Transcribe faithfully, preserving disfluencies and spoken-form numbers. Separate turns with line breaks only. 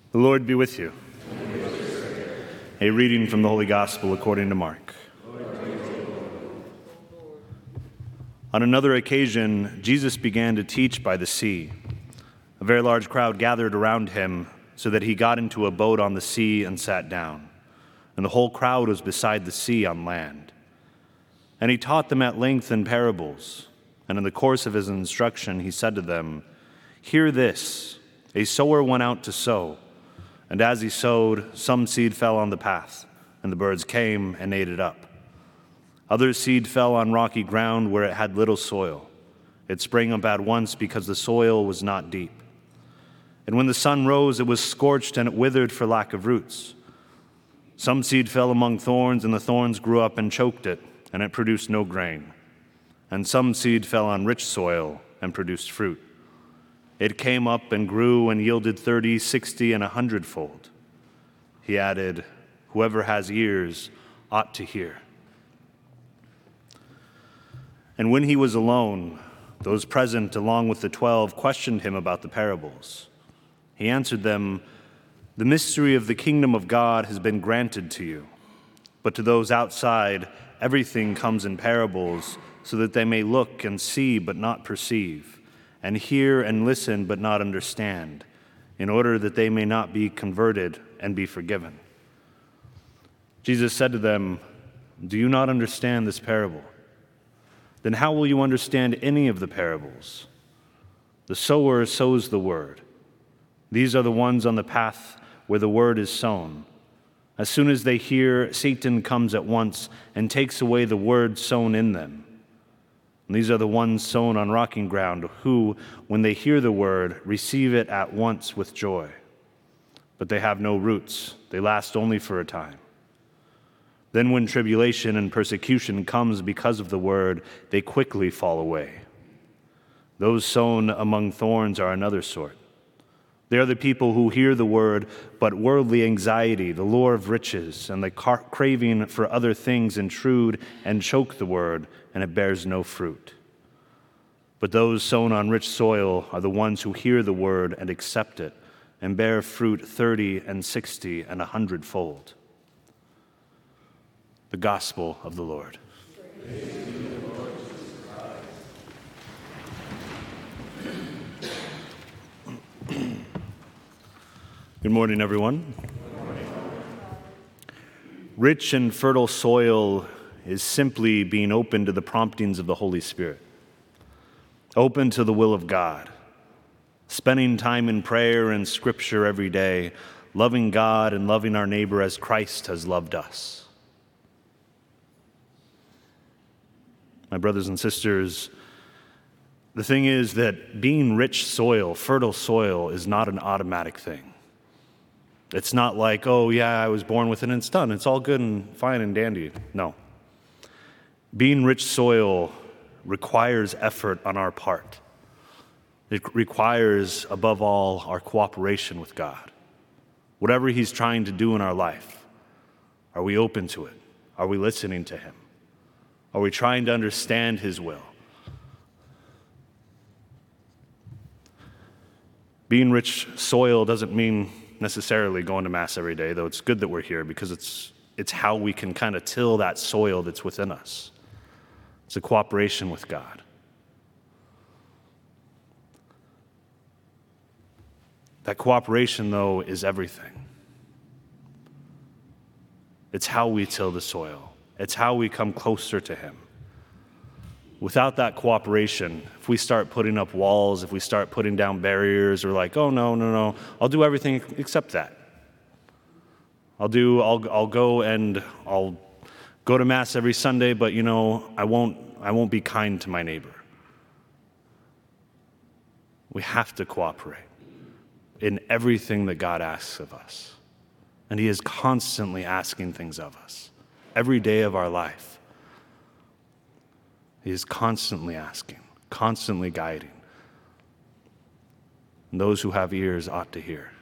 The Lord be with you. A reading from the Holy Gospel according to Mark. On another occasion, Jesus began to teach by the sea. A very large crowd gathered around him, so that he got into a boat on the sea and sat down. And the whole crowd was beside the sea on land. And he taught them at length in parables. And in the course of his instruction, he said to them, "Hear this, a sower went out to sow. And as he sowed, some seed fell on the path, and the birds came and ate it up. Other seed fell on rocky ground where it had little soil. It sprang up at once because the soil was not deep. And when the sun rose, it was scorched and it withered for lack of roots. Some seed fell among thorns, and the thorns grew up and choked it, and it produced no grain. And some seed fell on rich soil and produced fruit. It came up and grew and yielded thirty, sixty, and a hundredfold." He added, "Whoever has ears ought to hear." And when he was alone, those present, along with the twelve, questioned him about the parables. He answered them, "The mystery of the kingdom of God has been granted to you, but to those outside, everything comes in parables, so that they may look and see but not perceive, and hear and listen but not understand, in order that they may not be converted and be forgiven." Jesus said to them, "Do you not understand this parable? Then how will you understand any of the parables? The sower sows the word. These are the ones on the path where the word is sown. As soon as they hear, Satan comes at once and takes away the word sown in them. And these are the ones sown on rocky ground, who, when they hear the word, receive it at once with joy. But they have no roots. They last only for a time. Then when tribulation and persecution comes because of the word, they quickly fall away. Those sown among thorns are another sort. They are the people who hear the word, but worldly anxiety, the lure of riches, and the car- craving for other things intrude and choke the word, and it bears no fruit. But those sown on rich soil are the ones who hear the word and accept it, and bear fruit thirty and sixty and a hundredfold." The Gospel of the Lord. Good morning, everyone. Good morning. Rich and fertile soil is simply being open to the promptings of the Holy Spirit, open to the will of God, spending time in prayer and scripture every day, loving God and loving our neighbor as Christ has loved us. My brothers and sisters, the thing is that being rich soil, fertile soil, is not an automatic thing. It's not like, oh, yeah, I was born with it and it's done. It's all good and fine and dandy. No. Being rich soil requires effort on our part. It requires, above all, our cooperation with God. Whatever He's trying to do in our life, are we open to it? Are we listening to Him? Are we trying to understand His will? Being rich soil doesn't mean necessarily going to Mass every day, though it's good that we're here because it's it's how we can kind of till that soil that's within us. It's a cooperation with God. That cooperation, though, is everything. It's how we till the soil. It's how we come closer to Him. Without that cooperation, if we start putting up walls, if we start putting down barriers, or like, oh, no, no, no, I'll do everything except that. I'll do, I'll, I'll go and I'll go to Mass every Sunday, but, you know, I won't, I won't be kind to my neighbor. We have to cooperate in everything that God asks of us. And He is constantly asking things of us. Every day of our life, He is constantly asking, constantly guiding. And those who have ears ought to hear.